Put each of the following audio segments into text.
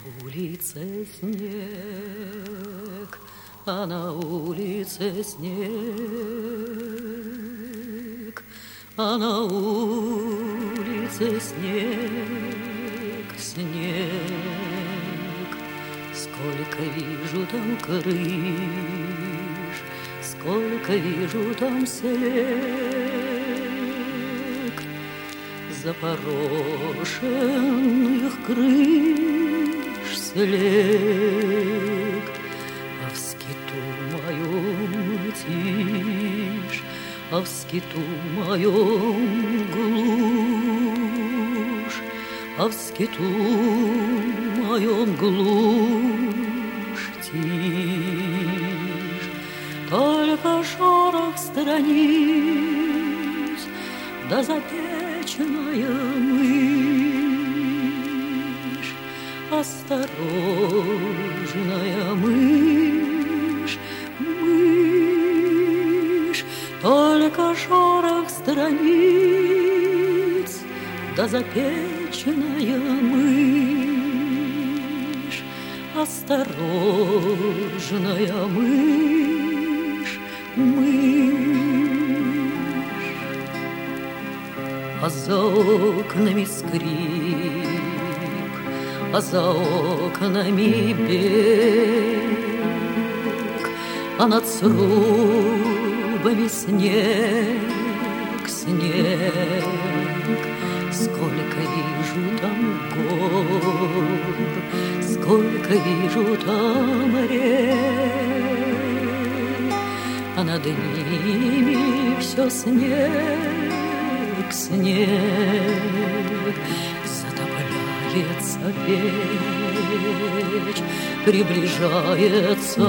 улице снег, а на улице снег, а на улице снег, снег. Сколько вижу там крыш, сколько вижу там слег, запорошенных крыш слег. А в скиту моем тишь, а в скиту моем глушь, а в скиту моем глушь тишь. Только шорох страниц, да запеченная мышь, осторожная мышь, мышь. Только шорох страниц, да запеченная мышь, осторожная мышь, мышь. А за окнами скрип, а за окнами бег, а над срубами снег, снег. Сколько вижу там гор, сколько вижу там рек, а над ними все снег, снег. Затопляется печь, приближается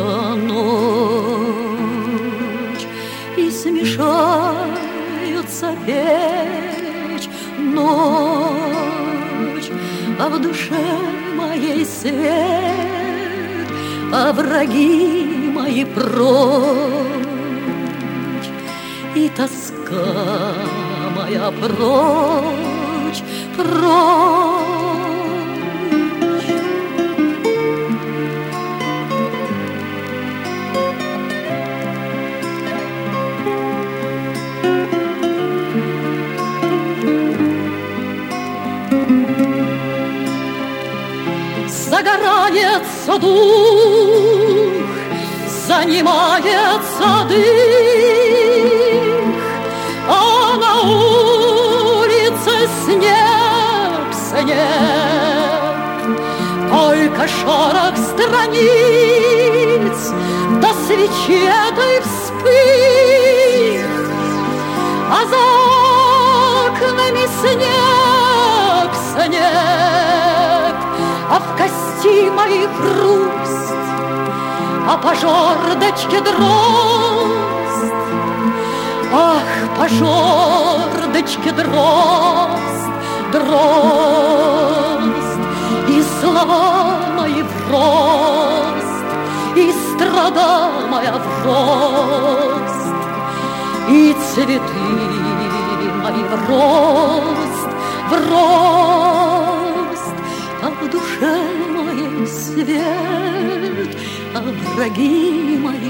ночь, и смешаются печь, ночь, а в душе моей свет, а враги мои прочь, и тоска моя прочь, прочь. Загорается дух, занимается дых, а на улице снег, снег. Только шорох страниц, да свечи этой вспых, а за окнами снег, снег. А в кости моих хруст, а по жердочке дрозд. Ах, по жердочке дрозд, дрозд. И слова мои в рост, и страда моя в рост, и цветы мои в рост, в рост. А в душе моей свет, а враги мои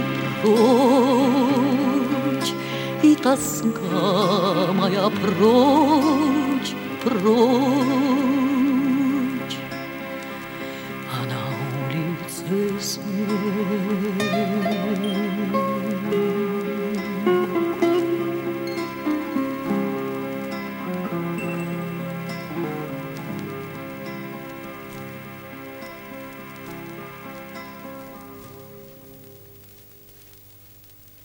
прочь, и тоска моя прочь, прочь.